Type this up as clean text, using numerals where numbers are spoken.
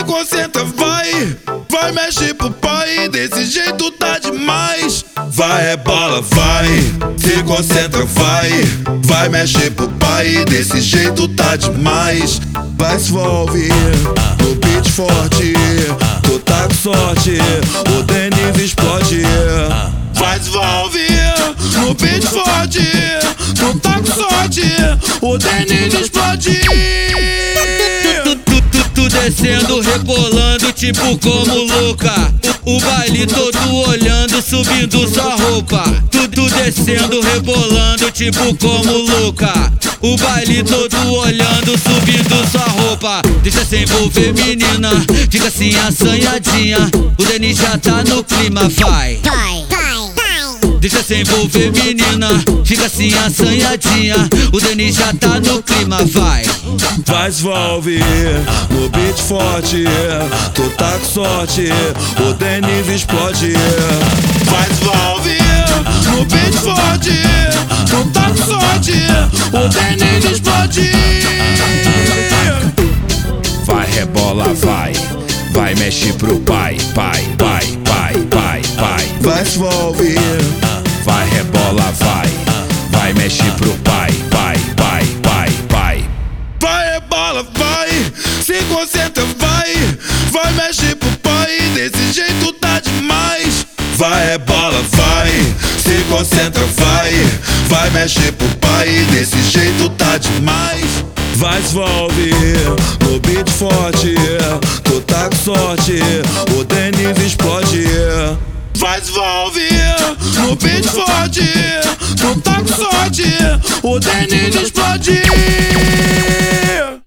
concentra, vai mexer pro pai, desse jeito tá demais. Vai rebola, vai, se concentra, vai mexer pro pai, desse jeito tá demais. Vai se envolver no beat forte, tu tá com sorte, o Denis explode. Vai se envolver no beat forte, tu tá com sorte, o Denis explode. Tu descendo, rebolando, tipo como louca. O baile todo olhando, subindo sua roupa. Tu descendo, rebolando, tipo como louca. O baile todo olhando, subindo sua roupa. Deixa se envolver, menina, fica assim assanhadinha. O Denis já tá no clima, vai. Deixa se envolver, menina, fica assim assanhadinha. O Denis já tá no clima, vai. Vai se envolver no beat forte, tu tá com sorte, o Denis explode. Vai se envolver no beat forte, tu tá com sorte, o Denis explode. Vai rebola, vai mexer pro pai. Vai se envolver, vai rebola, vai mexer pro pai. vai rebola, vai, se concentra, vai mexer pro pai, desse jeito tá demais. Vai rebola, vai, se concentra, vai mexer pro pai, desse jeito tá demais. Vai se envolver no beat forte, tu tá com sorte, o Denis explode. Vai se envolver no beat forte, tu tá com sorte, o Denis explode.